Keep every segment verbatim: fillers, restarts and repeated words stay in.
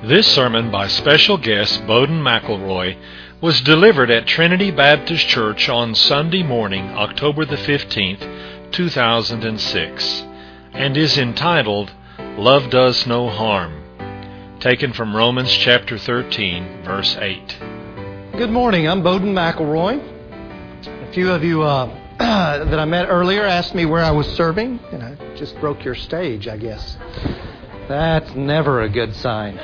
This sermon by special guest Bowden McElroy was delivered at Trinity Baptist Church on Sunday morning, October the fifteenth, two thousand six, and is entitled, Love Does No Harm, taken from Romans chapter thirteen, verse eight. Good morning, I'm Bowden McElroy. A few of you uh, that I met earlier asked me where I was serving, and I just broke your stage, I guess. That's never a good sign.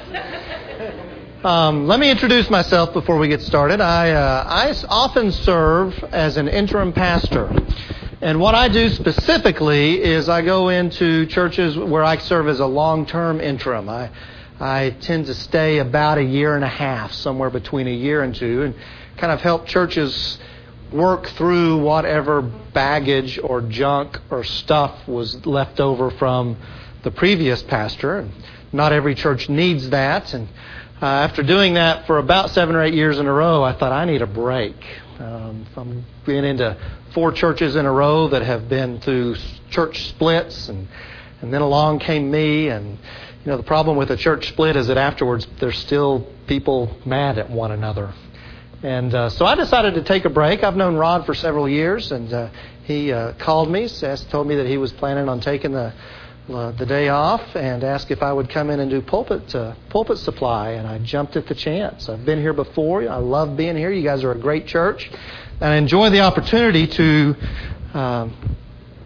Um, let me introduce myself before we get started. I, uh, I often serve as an interim pastor. And what I do specifically is I go into churches where I serve as a long-term interim. I, I tend to stay about a year and a half, somewhere between a year and two, and kind of help churches work through whatever baggage or junk or stuff was left over from the previous pastor. And not every church needs that. And uh, after doing that for about seven or eight years in a row, I thought I need a break. Um, I'm being into four churches in a row that have been through church splits, and and then along came me. And you know, the problem with a church split is that afterwards there's still people mad at one another. And uh, so I decided to take a break. I've known Rod for several years, and uh, he uh, called me, says, told me that he was planning on taking the uh, the day off, and asked if I would come in and do pulpit uh, pulpit supply. And I jumped at the chance. I've been here before. I love being here. You guys are a great church, and I enjoy the opportunity to um,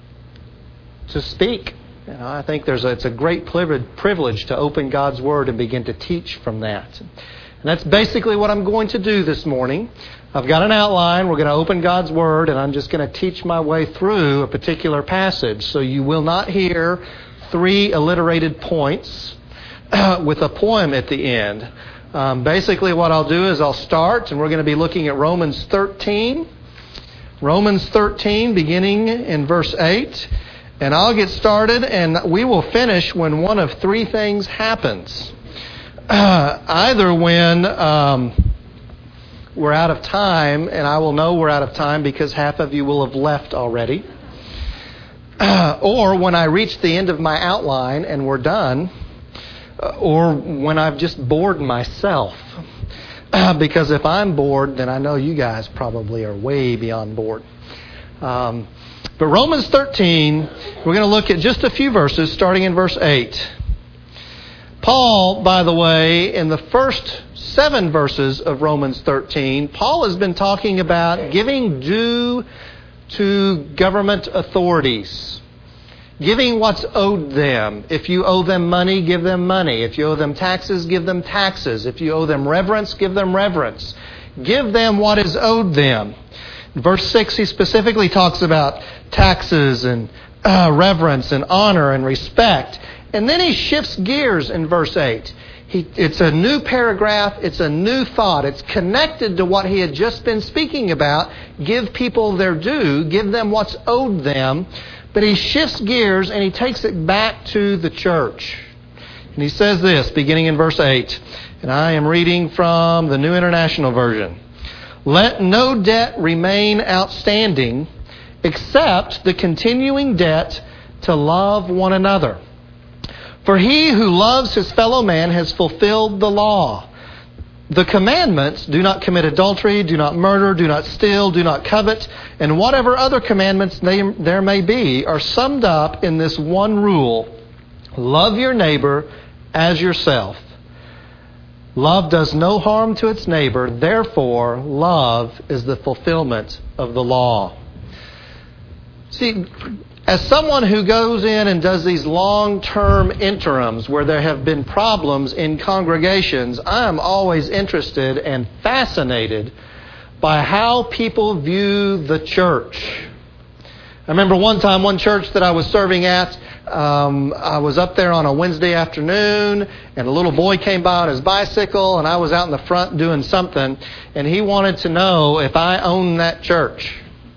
to speak. You know, I think there's a, it's a great privilege to open God's Word and begin to teach from that. And that's basically what I'm going to do this morning. I've got an outline. We're going to open God's Word, and I'm just going to teach my way through a particular passage. So you will not hear three alliterated points with a poem at the end. Um, basically what I'll do is I'll start, and we're going to be looking at Romans thirteen. Romans thirteen, beginning in verse eight. And I'll get started, and we will finish when one of three things happens. Uh, either when um, we're out of time, and I will know we're out of time because half of you will have left already, uh, or when I reach the end of my outline and we're done, uh, or when I've just bored myself. Uh, because if I'm bored, then I know you guys probably are way beyond bored. Um, but Romans thirteen, we're going to look at just a few verses, starting in verse eight. Paul, by the way, in the first seven verses of Romans thirteen, Paul has been talking about giving due to government authorities. Giving what's owed them. If you owe them money, give them money. If you owe them taxes, give them taxes. If you owe them reverence, give them reverence. Give them what is owed them. In verse six, he specifically talks about taxes and uh, reverence and honor and respect. And then he shifts gears in verse eight. He, it's a new paragraph. It's a new thought. It's connected to what he had just been speaking about. Give people their due. Give them what's owed them. But he shifts gears and he takes it back to the church. And he says this, beginning in verse eight. And I am reading from the New International Version. Let no debt remain outstanding except the continuing debt to love one another. For he who loves his fellow man has fulfilled the law. The commandments, do not commit adultery, do not murder, do not steal, do not covet, and whatever other commandments they, there may be, are summed up in this one rule. Love your neighbor as yourself. Love does no harm to its neighbor, therefore love is the fulfillment of the law. See, as someone who goes in and does these long-term interims where there have been problems in congregations, I'm always interested and fascinated by how people view the church. I remember one time, one church that I was serving at, um, I was up there on a Wednesday afternoon, and a little boy came by on his bicycle, and I was out in the front doing something, and he wanted to know if I owned that church.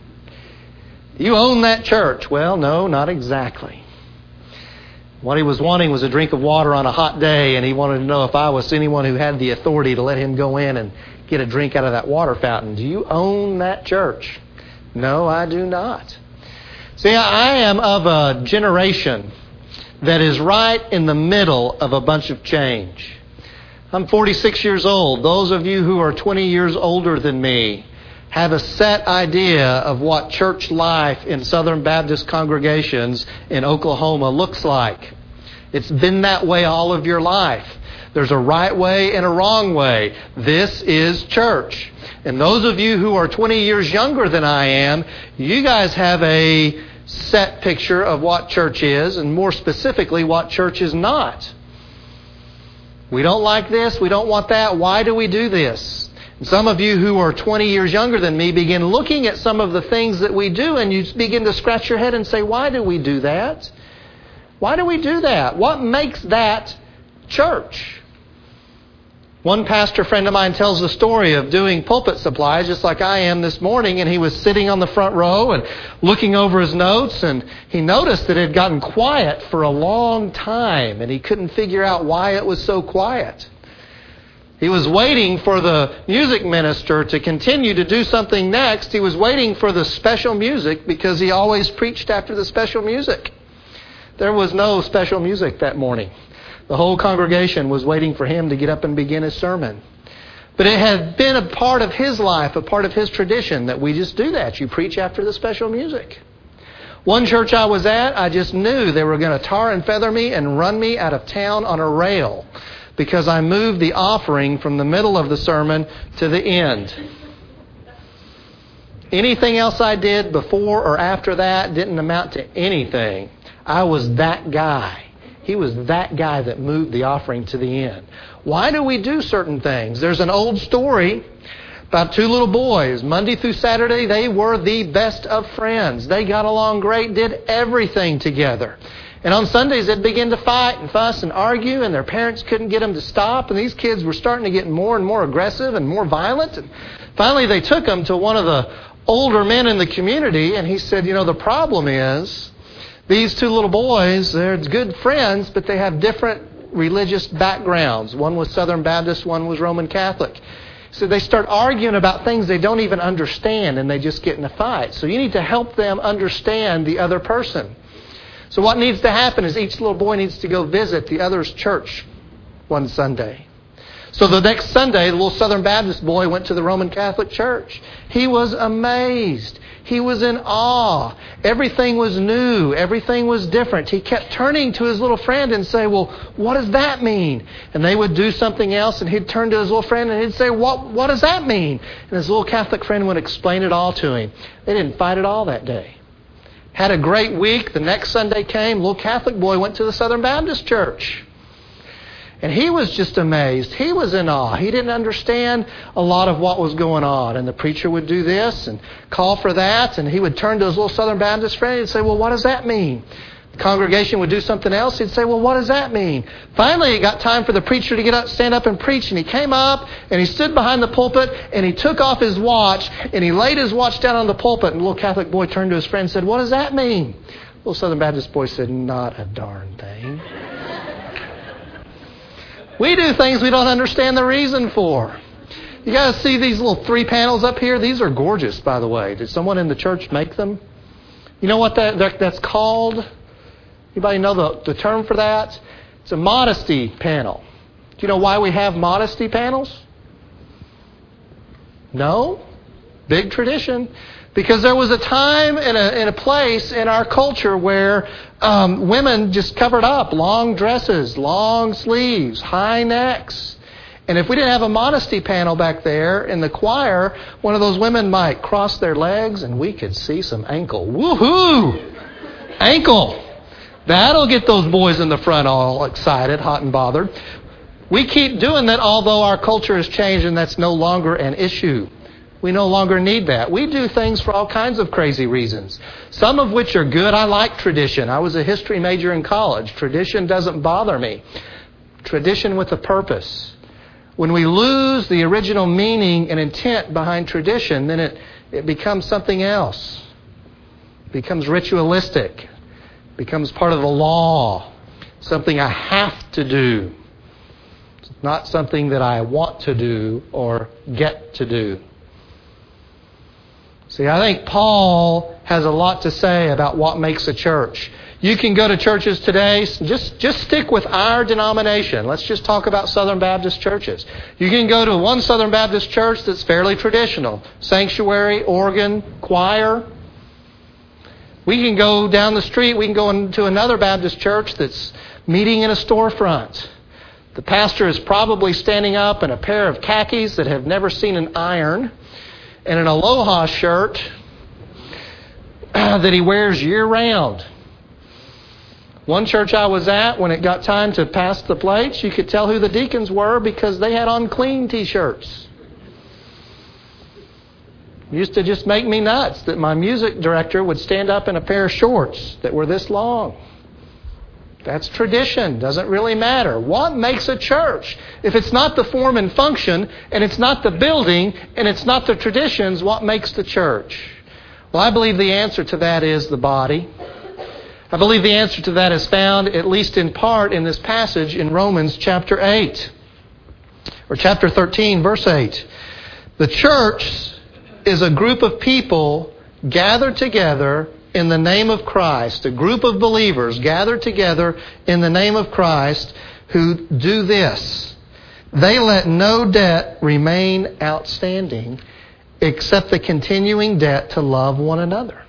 You own that church. Well, no, not exactly. What he was wanting was a drink of water on a hot day, and he wanted to know if I was anyone who had the authority to let him go in and get a drink out of that water fountain. Do you own that church? No, I do not. See, I am of a generation that is right in the middle of a bunch of change. I'm forty-six years old. Those of you who are twenty years older than me have a set idea of what church life in Southern Baptist congregations in Oklahoma looks like. It's been that way all of your life. There's a right way and a wrong way. This is church. And those of you who are twenty years younger than I am, you guys have a set picture of what church is, and more specifically, what church is not. We don't like this. We don't want that. Why do we do this? And some of you who are twenty years younger than me begin looking at some of the things that we do, and you begin to scratch your head and say, why do we do that? Why do we do that? What makes that church? One pastor friend of mine tells the story of doing pulpit supplies just like I am this morning, and he was sitting on the front row and looking over his notes, and he noticed that it had gotten quiet for a long time, and he couldn't figure out why it was so quiet. He was waiting for the music minister to continue to do something next. He was waiting for the special music because he always preached after the special music. There was no special music that morning. The whole congregation was waiting for him to get up and begin his sermon. But it had been a part of his life, a part of his tradition, that we just do that. You preach after the special music. One church I was at, I just knew they were going to tar and feather me and run me out of town on a rail because I moved the offering from the middle of the sermon to the end. Anything else I did before or after that didn't amount to anything. I was that guy. He was that guy that moved the offering to the end. Why do we do certain things? There's an old story about two little boys. Monday through Saturday, they were the best of friends. They got along great, did everything together. And on Sundays, they'd begin to fight and fuss and argue, and their parents couldn't get them to stop. And these kids were starting to get more and more aggressive and more violent. And finally, they took them to one of the older men in the community, and he said, you know, the problem is these two little boys, they're good friends, but they have different religious backgrounds. One was Southern Baptist, one was Roman Catholic. So they start arguing about things they don't even understand, and they just get in a fight. So you need to help them understand the other person. So what needs to happen is each little boy needs to go visit the other's church one Sunday. So the next Sunday, the little Southern Baptist boy went to the Roman Catholic church. He was amazed. He was in awe. Everything was new. Everything was different. He kept turning to his little friend and say, well, what does that mean? And they would do something else, and he'd turn to his little friend and he'd say, what, what does that mean? And his little Catholic friend would explain it all to him. They didn't fight at all that day. Had a great week. The next Sunday came. Little Catholic boy went to the Southern Baptist church. And he was just amazed. He was in awe. He didn't understand a lot of what was going on. And the preacher would do this and call for that. And he would turn to his little Southern Baptist friend and say, well, what does that mean? The congregation would do something else. He'd say, well, what does that mean? Finally, it got time for the preacher to get up, stand up and preach. And he came up and he stood behind the pulpit and he took off his watch and he laid his watch down on the pulpit. And the little Catholic boy turned to his friend and said, what does that mean? The little Southern Baptist boy said, not a darn thing. We do things we don't understand the reason for. You guys see these little three panels up here? These are gorgeous, by the way. Did someone in the church make them? You know what that, that's called? Anybody know the, the term for that? It's a modesty panel. Do you know why we have modesty panels? No? Big tradition. Because there was a time and a, and a place in our culture where um, women just covered up. Long dresses, long sleeves, high necks. And if we didn't have a modesty panel back there in the choir, one of those women might cross their legs and we could see some ankle. Woohoo! Ankle! That'll get those boys in the front all excited, hot and bothered. We keep doing that, although our culture has changed and that's no longer an issue. We no longer need that. We do things for all kinds of crazy reasons, some of which are good. I like tradition. I was a history major in college. Tradition doesn't bother me. Tradition with a purpose. When we lose the original meaning and intent behind tradition, then it, it becomes something else. It becomes ritualistic. It becomes part of the law. Something I have to do. It's not something that I want to do or get to do. See, I think Paul has a lot to say about what makes a church. You can go to churches today, just, just stick with our denomination. Let's just talk about Southern Baptist churches. You can go to one Southern Baptist church that's fairly traditional. Sanctuary, organ, choir. We can go down the street, we can go into another Baptist church that's meeting in a storefront. The pastor is probably standing up in a pair of khakis that have never seen an iron and an Aloha shirt that he wears year-round. One church I was at, when it got time to pass the plates, you could tell who the deacons were because they had on clean T-shirts. It used to just make me nuts that my music director would stand up in a pair of shorts that were this long. That's tradition. Doesn't really matter. What makes a church? If it's not the form and function, and it's not the building, and it's not the traditions, what makes the church? Well, I believe the answer to that is the body. I believe the answer to that is found, at least in part, in this passage in Romans chapter eight. Or chapter thirteen, verse eight. The church is a group of people gathered together in the name of Christ, a group of believers gathered together in the name of Christ who do this. They let no debt remain outstanding except the continuing debt to love one another.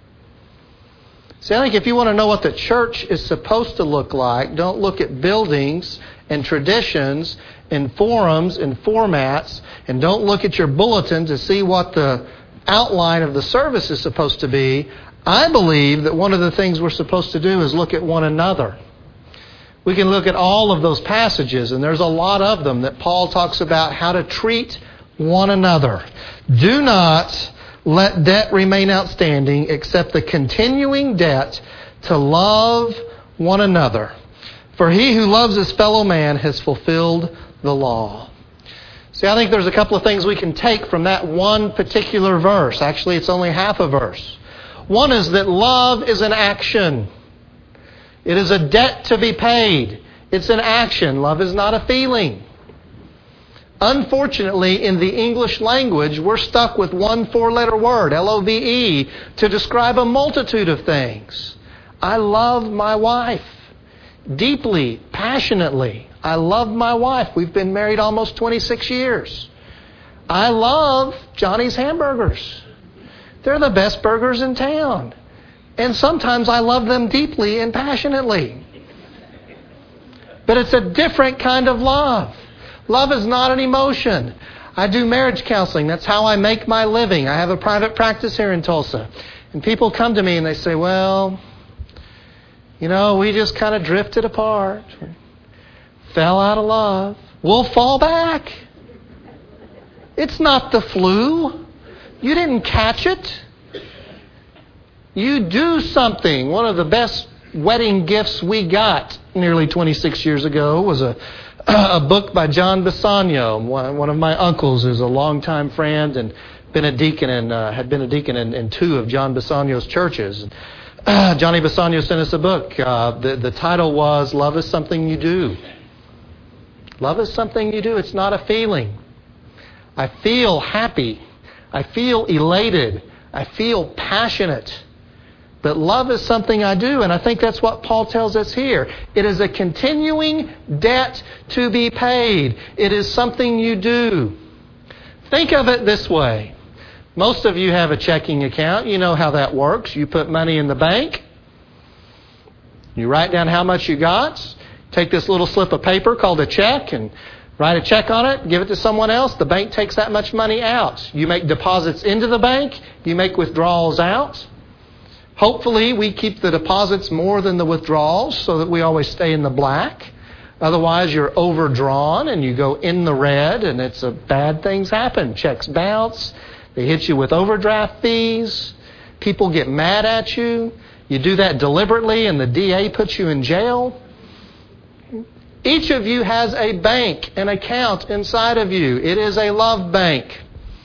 See, I think if you want to know what the church is supposed to look like, don't look at buildings and traditions and forums and formats, and don't look at your bulletin to see what the outline of the service is supposed to be. I believe that one of the things we're supposed to do is look at one another. We can look at all of those passages, and there's a lot of them that Paul talks about how to treat one another. Do not let debt remain outstanding except the continuing debt to love one another. For he who loves his fellow man has fulfilled the law. See, I think there's a couple of things we can take from that one particular verse. Actually, it's only half a verse. One is that love is an action. It is a debt to be paid. It's an action. Love is not a feeling. Unfortunately, in the English language, we're stuck with one four-letter word, L O V E, to describe a multitude of things. I love my wife. Deeply, passionately. I love my wife. We've been married almost twenty-six years. I love Johnny's Hamburgers. They're the best burgers in town. And sometimes I love them deeply and passionately. But it's a different kind of love. Love is not an emotion. I do marriage counseling. That's how I make my living. I have a private practice here in Tulsa. And people come to me and they say, well, you know, we just kind of drifted apart. Fell out of love. We'll fall back. It's not the flu. You didn't catch it. You do something. One of the best wedding gifts we got nearly twenty-six years ago was a a book by John Bisagno. One of my uncles is a longtime friend and been a deacon and uh, had been a deacon in, in two of John Bisagno's churches. Uh, Johnny Bisagno sent us a book. Uh, the, the title was Love is Something You Do. Love is something you do. It's not a feeling. I feel happy. I feel elated. I feel passionate. But love is something I do, and I think that's what Paul tells us here. It is a continuing debt to be paid. It is something you do. Think of it this way. Most of you have a checking account. You know how that works. You put money in the bank. You write down how much you got. Take this little slip of paper called a check and write a check on it, give it to someone else. The bank takes that much money out. You make deposits into the bank. You make withdrawals out. Hopefully, we keep the deposits more than the withdrawals so that we always stay in the black. Otherwise, you're overdrawn and you go in the red, and it's a bad things happen. Checks bounce. They hit you with overdraft fees. People get mad at you. You do that deliberately, and the D A puts you in jail. Each of you has a bank, an account inside of you. It is a love bank.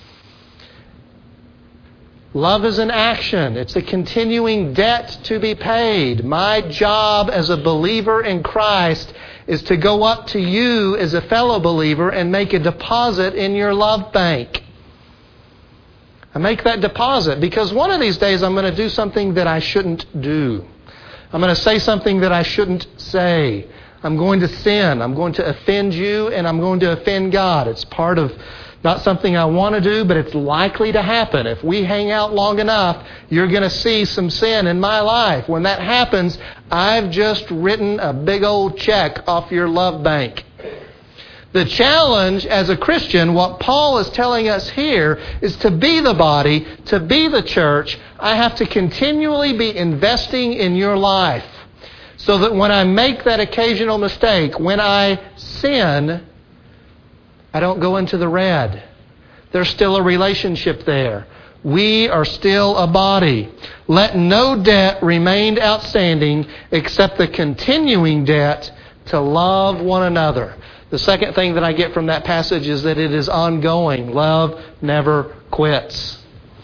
Love is an action. It's a continuing debt to be paid. My job as a believer in Christ is to go up to you as a fellow believer and make a deposit in your love bank. I make that deposit because one of these days I'm going to do something that I shouldn't do. I'm going to say something that I shouldn't say. I'm going to sin. I'm going to offend you, and I'm going to offend God. It's part of not something I want to do, but it's likely to happen. If we hang out long enough, you're going to see some sin in my life. When that happens, I've just written a big old check off your love bank. The challenge as a Christian, what Paul is telling us here, is to be the body, to be the church. I have to continually be investing in your life so that when I make that occasional mistake, when I sin, I don't go into the red. There's still a relationship there. We are still a body. Let no debt remain outstanding except the continuing debt to love one another. The second thing that I get from that passage is that it is ongoing. Love never quits.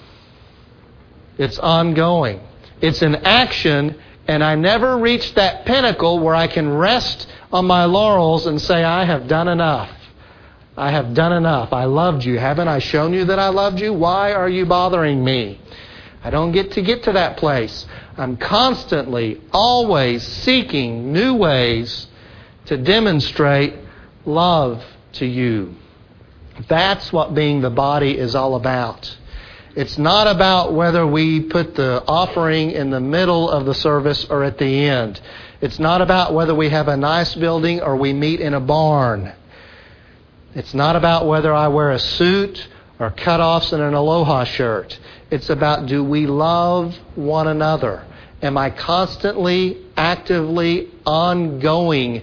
It's ongoing. It's an action, and I never reach that pinnacle where I can rest on my laurels and say, I have done enough. I have done enough. I loved you. Haven't I shown you that I loved you? Why are you bothering me? I don't get to get to that place. I'm constantly, always seeking new ways to demonstrate love to you. That's what being the body is all about. It's not about whether we put the offering in the middle of the service or at the end. It's not about whether we have a nice building or we meet in a barn. It's not about whether I wear a suit or cutoffs and an aloha shirt. It's about, do we love one another? Am I constantly, actively, ongoingly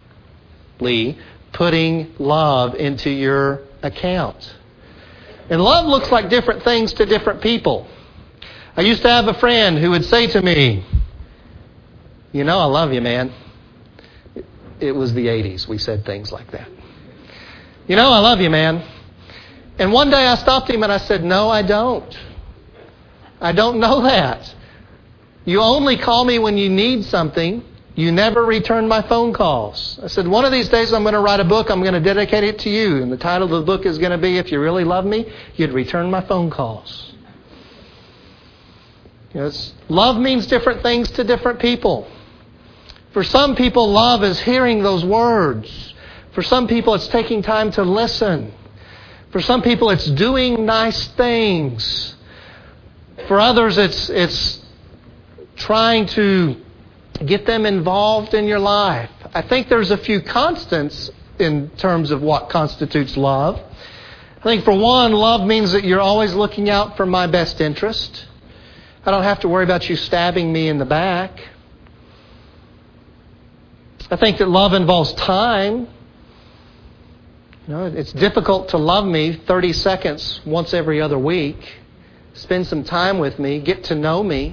putting love into your account? And love looks like different things to different people. I used to have a friend who would say to me, you know, I love you, man. It was the eighties. We said things like that. You know, I love you, man. And one day I stopped him and I said, no, I don't. I don't know that. You only call me when you need something. You never return my phone calls. I said, one of these days I'm going to write a book. I'm going to dedicate it to you. And the title of the book is going to be, If You Really Love Me, You'd Return My Phone Calls. You know, it's, love means different things to different people. For some people, love is hearing those words. For some people, it's taking time to listen. For some people, it's doing nice things. For others, it's it's trying to get them involved in your life. I think there's a few constants in terms of what constitutes love. I think for one, love means that you're always looking out for my best interest. I don't have to worry about you stabbing me in the back. I think that love involves time. You know, it's difficult to love me thirty seconds once every other week. Spend some time with me. Get to know me.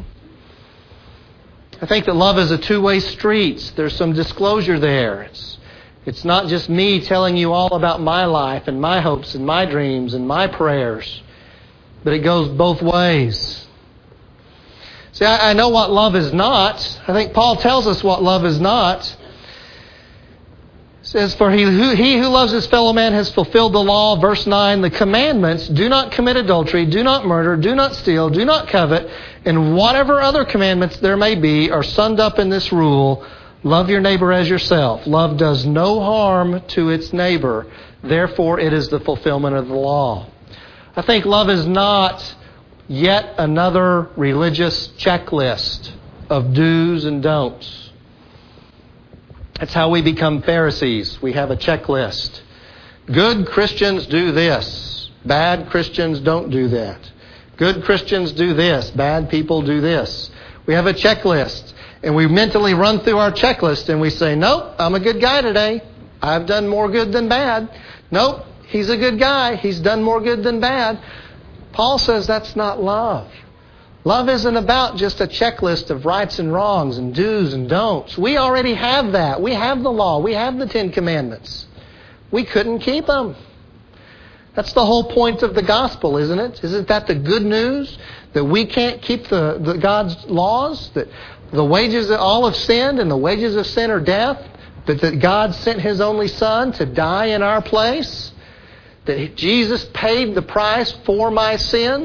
I think that love is a two-way street. There's some disclosure there. It's, it's not just me telling you all about my life and my hopes and my dreams and my prayers, but it goes both ways. See, I, I know what love is not. I think Paul tells us what love is not. It says, for he who, he who loves his fellow man has fulfilled the law. Verse nine, the commandments, do not commit adultery, do not murder, do not steal, do not covet, and whatever other commandments there may be are summed up in this rule, love your neighbor as yourself. Love does no harm to its neighbor. Therefore, it is the fulfillment of the law. I think love is not yet another religious checklist of do's and don'ts. That's how we become Pharisees. We have a checklist. Good Christians do this. Bad Christians don't do that. Good Christians do this. Bad people do this. We have a checklist. And we mentally run through our checklist and we say, nope, I'm a good guy today. I've done more good than bad. Nope, he's a good guy. He's done more good than bad. Paul says that's not love. Love isn't about just a checklist of rights and wrongs and do's and don'ts. We already have that. We have the law. We have the Ten Commandments. We couldn't keep them. That's the whole point of the gospel, isn't it? Isn't that the good news? That we can't keep the, the God's laws? That the wages of all have sinned and the wages of sin are death? But that God sent His only Son to die in our place? That Jesus paid the price for my sins?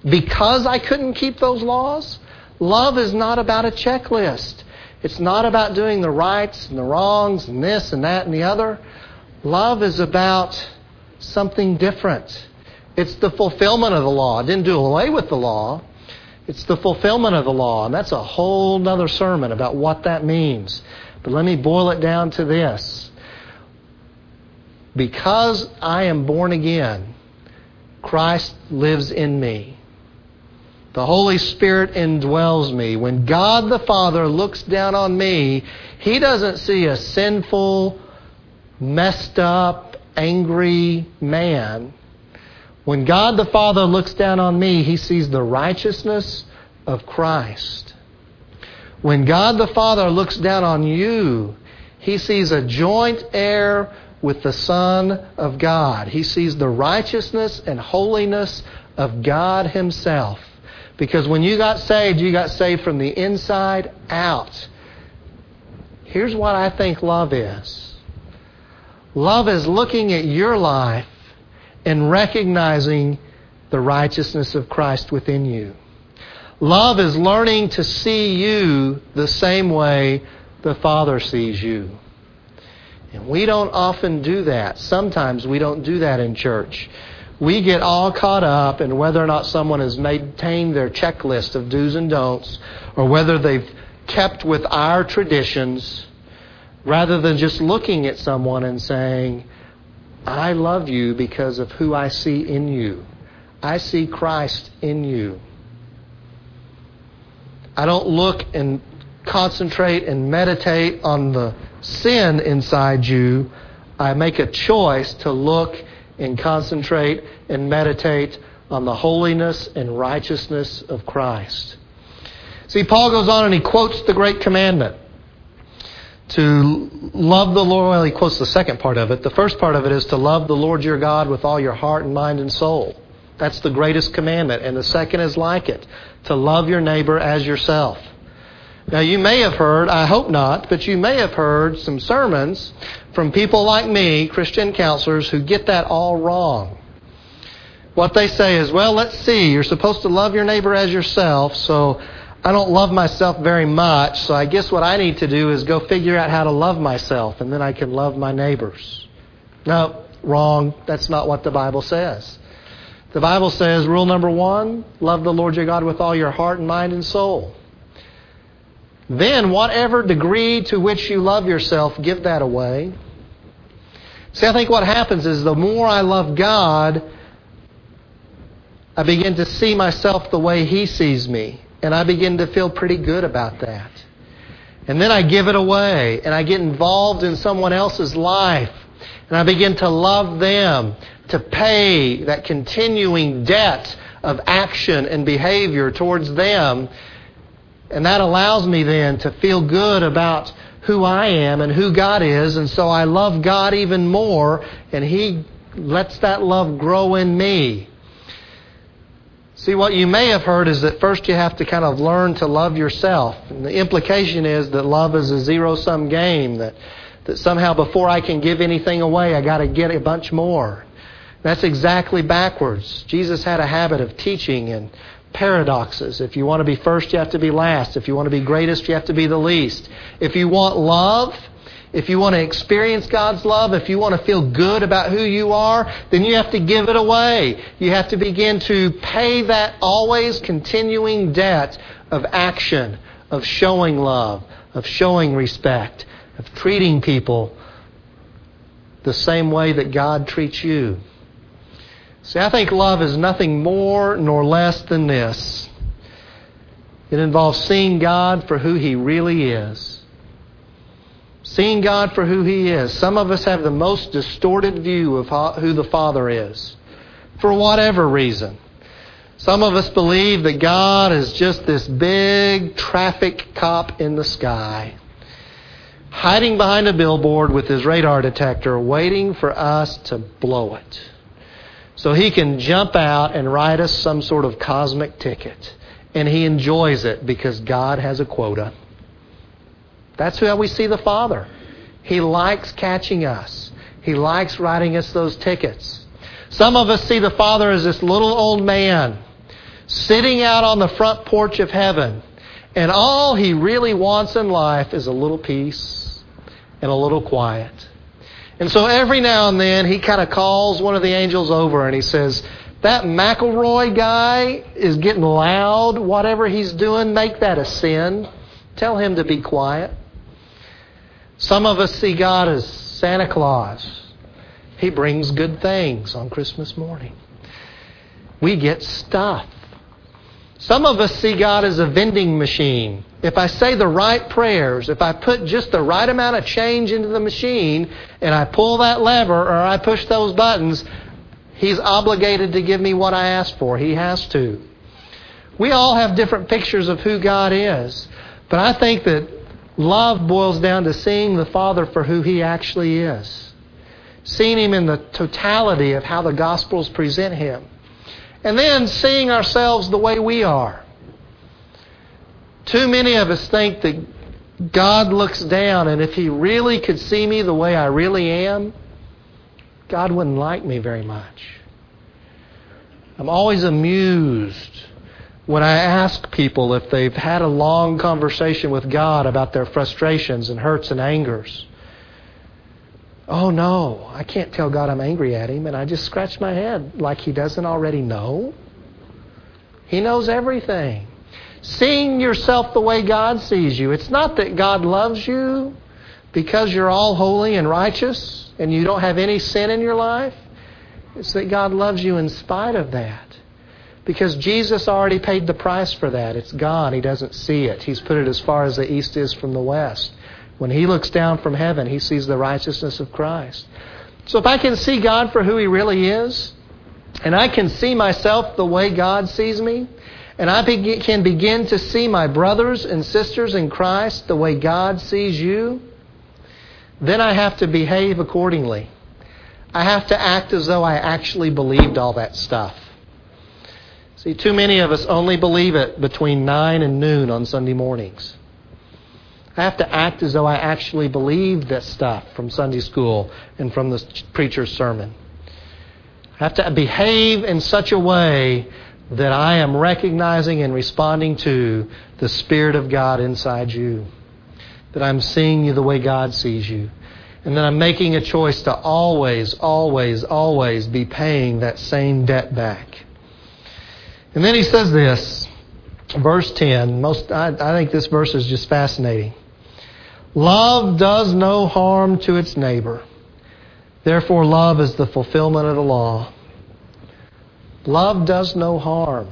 because I couldn't keep those laws? Love is not about a checklist. It's not about doing the rights and the wrongs and this and that and the other. Love is about something different. It's the fulfillment of the law. It didn't do away with the law. It's the fulfillment of the law. And that's a whole other sermon about what that means. But let me boil it down to this. Because I am born again, Christ lives in me. The Holy Spirit indwells me. When God the Father looks down on me, He doesn't see a sinful, messed up, angry man. When God the Father looks down on me, He sees the righteousness of Christ. When God the Father looks down on you, He sees a joint heir with the Son of God. He sees the righteousness and holiness of God Himself. Because when you got saved, you got saved from the inside out. Here's what I think love is. Love is looking at your life and recognizing the righteousness of Christ within you. Love is learning to see you the same way the Father sees you. And we don't often do that. Sometimes we don't do that in church. We get all caught up in whether or not someone has maintained their checklist of do's and don'ts, or whether they've kept with our traditions, rather than just looking at someone and saying, I love you because of who I see in you. I see Christ in you. I don't look and concentrate and meditate on the sin inside you. I make a choice to look and concentrate and meditate on the holiness and righteousness of Christ. See, Paul goes on and he quotes the great commandment to love the Lord. Well, he quotes the second part of it. The first part of it is to love the Lord your God with all your heart and mind and soul. That's the greatest commandment. And the second is like it, to love your neighbor as yourself. Now, you may have heard, I hope not, but you may have heard some sermons from people like me, Christian counselors, who get that all wrong. What they say is, well, let's see, you're supposed to love your neighbor as yourself, so I don't love myself very much, so I guess what I need to do is go figure out how to love myself, and then I can love my neighbors. No, wrong. That's not what the Bible says. The Bible says, rule number one, love the Lord your God with all your heart and mind and soul. Then, whatever degree to which you love yourself, give that away. See, I think what happens is the more I love God, I begin to see myself the way He sees me. And I begin to feel pretty good about that. And then I give it away. And I get involved in someone else's life. And I begin to love them, to pay that continuing debt of action and behavior towards them. And that allows me then to feel good about who I am and who God is. And so I love God even more, and He lets that love grow in me. See, what you may have heard is that first you have to kind of learn to love yourself. And the implication is that love is a zero-sum game, that, that somehow before I can give anything away, I got to get a bunch more. That's exactly backwards. Jesus had a habit of teaching and paradoxes. If you want to be first, you have to be last. If you want to be greatest, you have to be the least. If you want love, if you want to experience God's love, if you want to feel good about who you are, then you have to give it away. You have to begin to pay that always continuing debt of action, of showing love, of showing respect, of treating people the same way that God treats you. See, I think love is nothing more nor less than this. It involves seeing God for who He really is. Seeing God for who He is. Some of us have the most distorted view of who the Father is, for whatever reason. Some of us believe that God is just this big traffic cop in the sky, hiding behind a billboard with His radar detector, waiting for us to blow it, so He can jump out and write us some sort of cosmic ticket. And He enjoys it because God has a quota. That's how we see the Father. He likes catching us. He likes writing us those tickets. Some of us see the Father as this little old man sitting out on the front porch of heaven. And all he really wants in life is a little peace and a little quiet. And so every now and then he kind of calls one of the angels over and he says, that McElroy guy is getting loud. Whatever he's doing, make that a sin. Tell him to be quiet. Some of us see God as Santa Claus. He brings good things on Christmas morning. We get stuff. Some of us see God as a vending machine. If I say the right prayers, if I put just the right amount of change into the machine and I pull that lever or I push those buttons, He's obligated to give me what I ask for. He has to. We all have different pictures of who God is. But I think that love boils down to seeing the Father for who He actually is. Seeing Him in the totality of how the Gospels present Him. And then seeing ourselves the way we are. Too many of us think that God looks down, and if He really could see me the way I really am, God wouldn't like me very much. I'm always amused when I ask people if they've had a long conversation with God about their frustrations and hurts and angers. Oh no, I can't tell God I'm angry at Him, and I just scratch my head like He doesn't already know. He knows everything. Seeing yourself the way God sees you. It's not that God loves you because you're all holy and righteous and you don't have any sin in your life. It's that God loves you in spite of that. Because Jesus already paid the price for that. It's gone. He doesn't see it. He's put it as far as the east is from the west. When He looks down from heaven, He sees the righteousness of Christ. So if I can see God for who He really is, and I can see myself the way God sees me, and I be- can begin to see my brothers and sisters in Christ the way God sees you, then I have to behave accordingly. I have to act as though I actually believed all that stuff. See, too many of us only believe it between nine and noon on Sunday mornings. I have to act as though I actually believed that stuff from Sunday school and from the preacher's sermon. I have to behave in such a way that I am recognizing and responding to the Spirit of God inside you. That I'm seeing you the way God sees you. And that I'm making a choice to always, always, always be paying that same debt back. And then he says this, verse ten. Most, I, I think this verse is just fascinating. Love does no harm to its neighbor. Therefore, love is the fulfillment of the law. Love does no harm.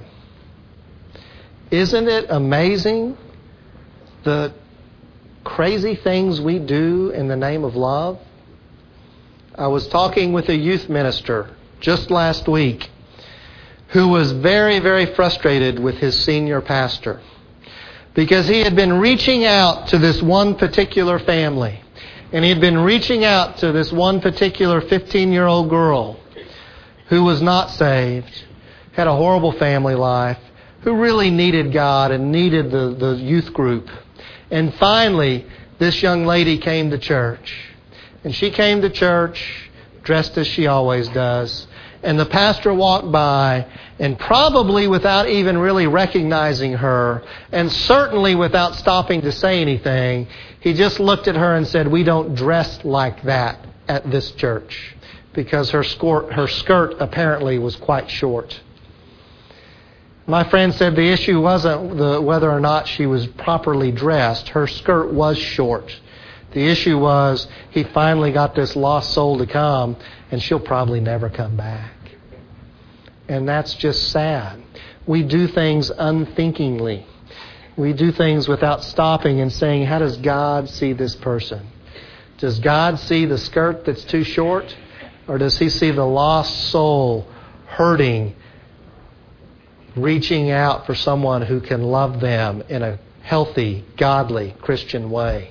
Isn't it amazing the crazy things we do in the name of love? I was talking with a youth minister just last week who was very, very frustrated with his senior pastor because he had been reaching out to this one particular family, and he had been reaching out to this one particular fifteen-year-old girl who was not saved, had a horrible family life, who really needed God and needed the, the youth group. And finally, this young lady came to church. And she came to church dressed as she always does. And the pastor walked by, and probably without even really recognizing her, and certainly without stopping to say anything, he just looked at her and said, "We don't dress like that at this church," because her skirt, her skirt apparently was quite short. My friend said the issue wasn't the, whether or not she was properly dressed. Her skirt was short. The issue was he finally got this lost soul to come, and she'll probably never come back. And that's just sad. We do things unthinkingly. We do things without stopping and saying, how does God see this person? Does God see the skirt that's too short? Or does He see the lost soul hurting, reaching out for someone who can love them in a healthy, godly, Christian way?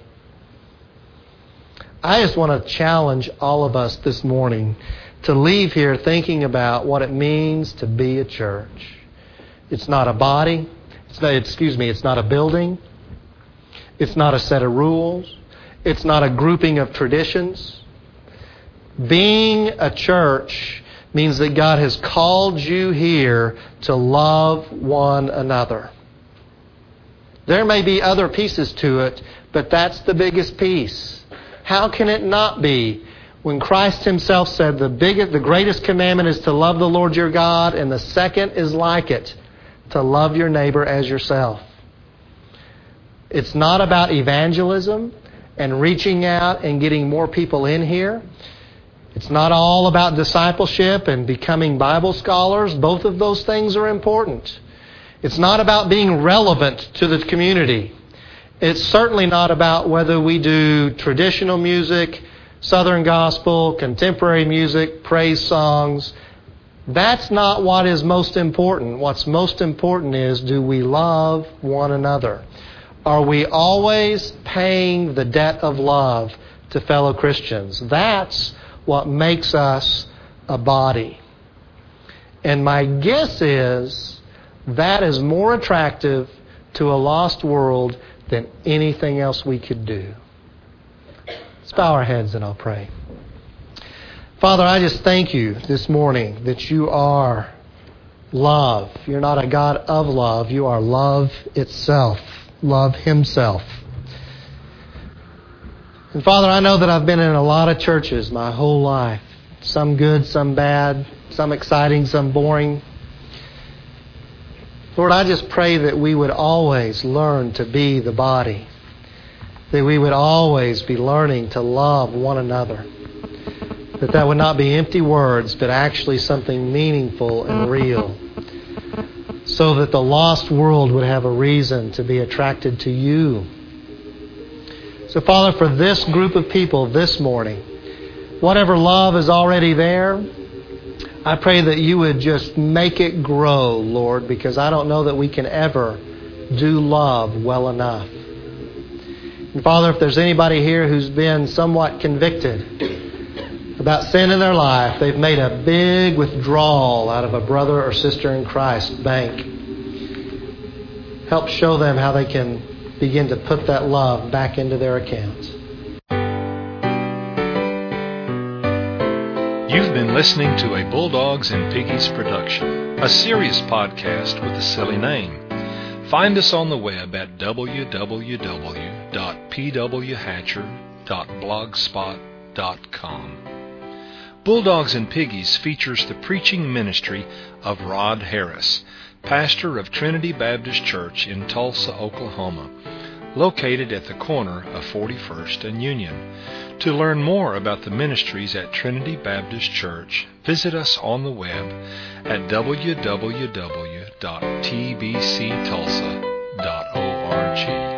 I just want to challenge all of us this morning to leave here thinking about what it means to be a church. It's not a body. It's not, excuse me, it's not a building. It's not a set of rules. It's not a grouping of traditions. Being a church means that God has called you here to love one another. There may be other pieces to it, but that's the biggest piece. How can it not be? When Christ Himself said the biggest, the greatest commandment is to love the Lord your God, and the second is like it, to love your neighbor as yourself. It's not about evangelism and reaching out and getting more people in here. It's not all about discipleship and becoming Bible scholars. Both of those things are important. It's not about being relevant to the community. It's certainly not about whether we do traditional music, Southern gospel, contemporary music, praise songs. That's not what is most important. What's most important is, do we love one another? Are we always paying the debt of love to fellow Christians? That's what makes us a body. And my guess is that is more attractive to a lost world than anything else we could do. Let's bow our heads and I'll pray. Father, I just thank you this morning that you are love. You're not a God of love. You are love itself. Love Himself. And Father, I know that I've been in a lot of churches my whole life. Some good, some bad, some exciting, some boring. Lord, I just pray that we would always learn to be the body. That we would always be learning to love one another. That that would not be empty words, but actually something meaningful and real. So that the lost world would have a reason to be attracted to you. So, Father, for this group of people this morning, whatever love is already there, I pray that you would just make it grow, Lord, because I don't know that we can ever do love well enough. And Father, if there's anybody here who's been somewhat convicted about sin in their life, they've made a big withdrawal out of a brother or sister in Christ bank. Help show them how they can begin to put that love back into their account. You've been listening to a Bulldogs and Piggies production, a serious podcast with a silly name. Find us on the web at w w w dot p w hatcher dot blogspot dot com. Bulldogs and Piggies features the preaching ministry of Rod Harris, pastor of Trinity Baptist Church in Tulsa, Oklahoma, located at the corner of forty-first and Union. To learn more about the ministries at Trinity Baptist Church, visit us on the web at w w w dot t b c tulsa dot org.